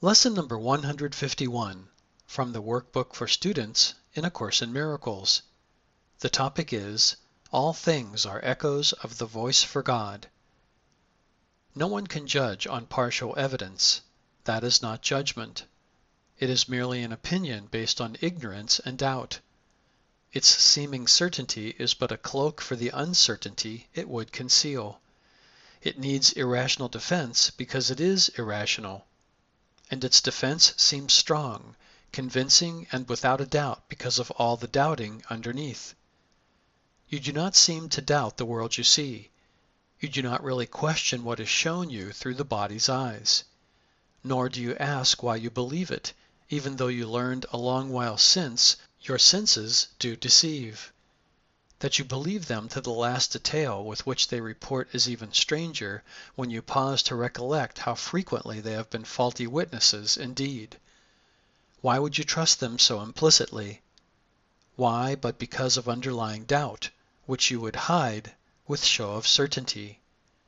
Lesson number 151 from the Workbook for Students in A Course in Miracles. The topic is, All Things are Echoes of the Voice for God. No one can judge on partial evidence. That is not judgment. It is merely an opinion based on ignorance and doubt. Its seeming certainty is but a cloak for the uncertainty it would conceal. It needs irrational defense because it is irrational. And its defense seems strong, convincing, and without a doubt because of all the doubting underneath. You do not seem to doubt the world you see. You do not really question what is shown you through the body's eyes. Nor do you ask why you believe it, even though you learned a long while since your senses do deceive. That you believe them to the last detail with which they report is even stranger when you pause to recollect how frequently they have been faulty witnesses indeed. Why would you trust them so implicitly? Why but because of underlying doubt, which you would hide with show of certainty?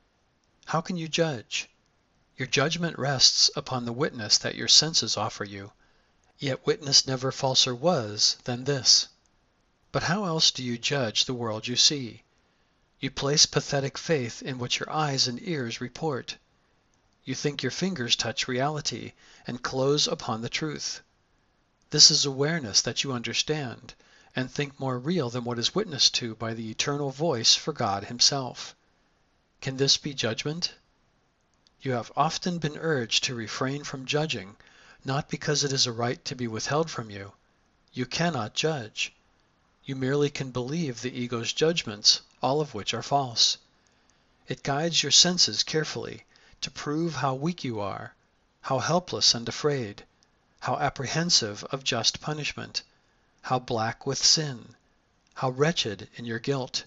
How can you judge? Your judgment rests upon the witness that your senses offer you, yet witness never falser was than this. But how else do you judge the world you see? You place pathetic faith in what your eyes and ears report. You think your fingers touch reality and close upon the truth. This is awareness that you understand and think more real than what is witnessed to by the eternal voice for God Himself. Can this be judgment? You have often been urged to refrain from judging, not because it is a right to be withheld from you. You cannot judge. You merely can believe the ego's judgments, all of which are false. It guides your senses carefully to prove how weak you are, how helpless and afraid, how apprehensive of just punishment, how black with sin, how wretched in your guilt.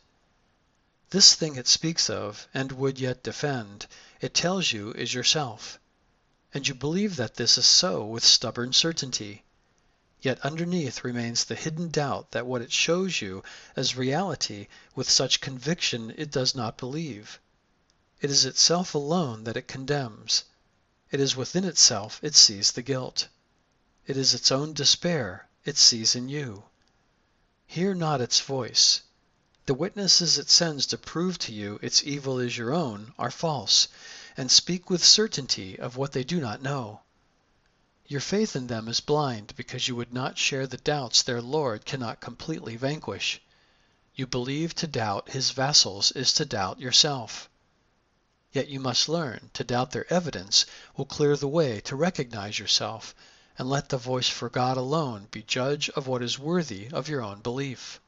This thing it speaks of, and would yet defend, it tells you is yourself. And you believe that this is so with stubborn certainty. Yet underneath remains the hidden doubt that what it shows you as reality with such conviction it does not believe. It is itself alone that it condemns. It is within itself it sees the guilt. It is its own despair it sees in you. Hear not its voice. The witnesses it sends to prove to you its evil is your own are false, and speak with certainty of what they do not know. Your faith in them is blind because you would not share the doubts their Lord cannot completely vanquish. You believe to doubt His vassals is to doubt yourself. Yet you must learn to doubt their evidence will clear the way to recognize yourself, and let the voice for God alone be judge of what is worthy of your own belief.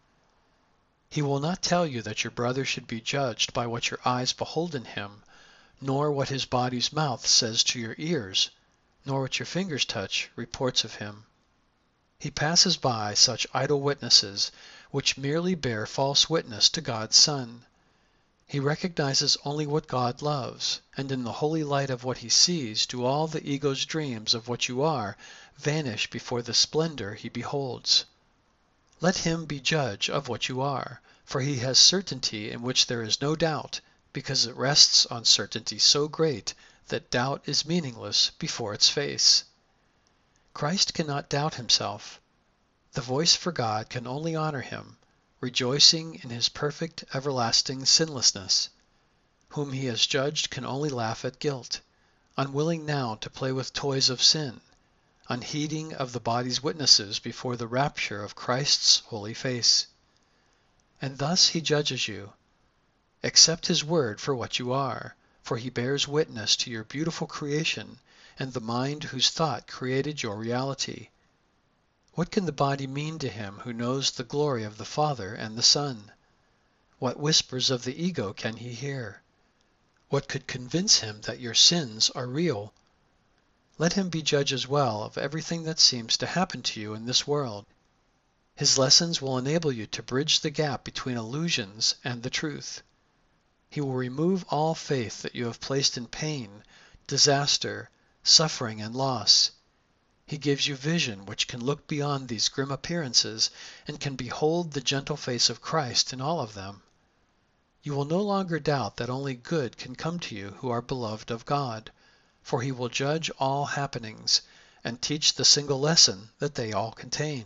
He will not tell you that your brother should be judged by what your eyes behold in him, nor what his body's mouth says to your ears, nor what your fingers touch reports of him. He passes by such idle witnesses, which merely bear false witness to God's Son. He recognizes only what God loves, and in the holy light of what he sees do all the ego's dreams of what you are vanish before the splendor he beholds. Let him be judge of what you are, for he has certainty in which there is no doubt, because it rests on certainty so great that doubt is meaningless before its face. Christ cannot doubt himself. The voice for God can only honor him, rejoicing in his perfect, everlasting sinlessness. Whom he has judged can only laugh at guilt, unwilling now to play with toys of sin, unheeding of the body's witnesses before the rapture of Christ's holy face. And thus he judges you. Accept his word for what you are, for he bears witness to your beautiful creation and the mind whose thought created your reality. What can the body mean to him who knows the glory of the Father and the Son? What whispers of the ego can he hear? What could convince him that your sins are real? Let him be judge as well of everything that seems to happen to you in this world. His lessons will enable you to bridge the gap between illusions and the truth. He will remove all faith that you have placed in pain, disaster, suffering, and loss. He gives you vision which can look beyond these grim appearances and can behold the gentle face of Christ in all of them. You will no longer doubt that only good can come to you who are beloved of God, for he will judge all happenings, and teach the single lesson that they all contain.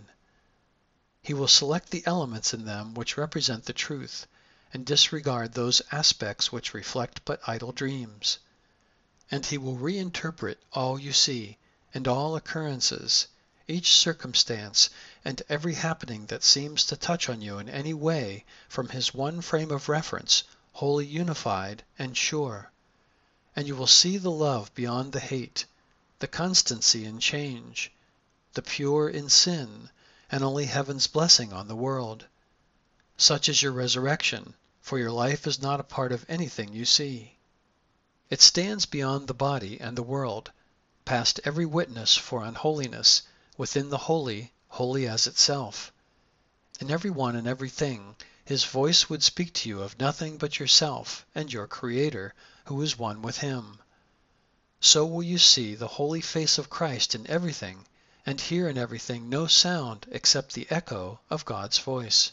He will select the elements in them which represent the truth, and disregard those aspects which reflect but idle dreams. And he will reinterpret all you see, and all occurrences, each circumstance, and every happening that seems to touch on you in any way, from his one frame of reference, wholly unified and sure. And you will see the love beyond the hate, the constancy in change, the pure in sin, and only heaven's blessing on the world. Such is your resurrection, for your life is not a part of anything you see. It stands beyond the body and the world, past every witness for unholiness, within the holy, holy as itself. In every one and everything, his voice would speak to you of nothing but yourself and your Creator, who is one with him. So will you see the holy face of Christ in everything, and hear in everything no sound except the echo of God's voice.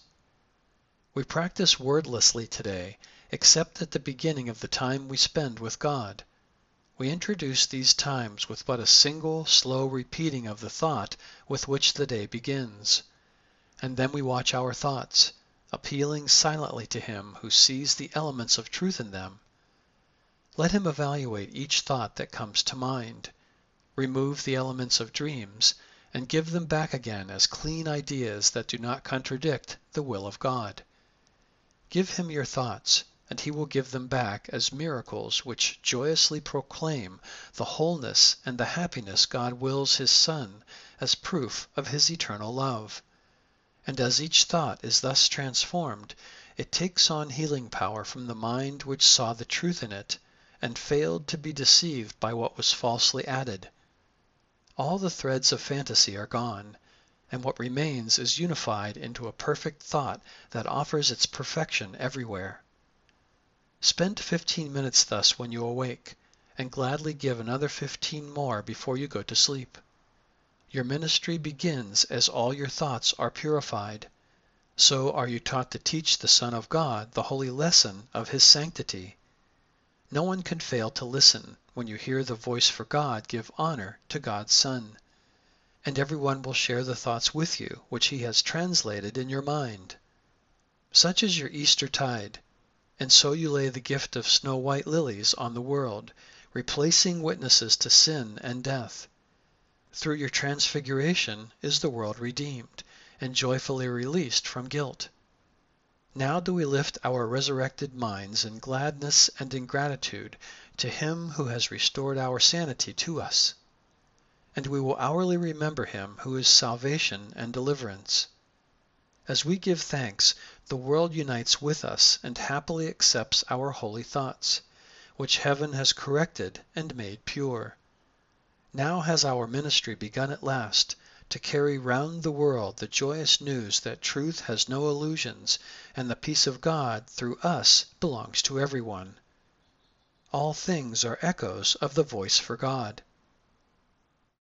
We practice wordlessly today, except at the beginning of the time we spend with God. We introduce these times with but a single, slow repeating of the thought with which the day begins. And then we watch our thoughts, appealing silently to Him who sees the elements of truth in them. Let Him evaluate each thought that comes to mind, remove the elements of dreams, and give them back again as clean ideas that do not contradict the will of God. Give Him your thoughts, and He will give them back as miracles which joyously proclaim the wholeness and the happiness God wills His Son as proof of His eternal love. And as each thought is thus transformed, it takes on healing power from the mind which saw the truth in it, and failed to be deceived by what was falsely added. All the threads of fantasy are gone, and what remains is unified into a perfect thought that offers its perfection everywhere. Spend 15 minutes thus when you awake, and gladly give another 15 more before you go to sleep. Your ministry begins as all your thoughts are purified. So are you taught to teach the Son of God the holy lesson of His sanctity. No one can fail to listen when you hear the voice for God give honor to God's Son. And everyone will share the thoughts with you which He has translated in your mind. Such is your Eastertide, and so you lay the gift of snow-white lilies on the world, replacing witnesses to sin and death. Through your transfiguration is the world redeemed, and joyfully released from guilt. Now do we lift our resurrected minds in gladness and in gratitude to Him who has restored our sanity to us. And we will hourly remember Him who is salvation and deliverance. As we give thanks, the world unites with us and happily accepts our holy thoughts, which heaven has corrected and made pure. Now has our ministry begun at last, to carry round the world the joyous news that truth has no illusions, and the peace of God through us belongs to everyone. All things are echoes of the voice for God.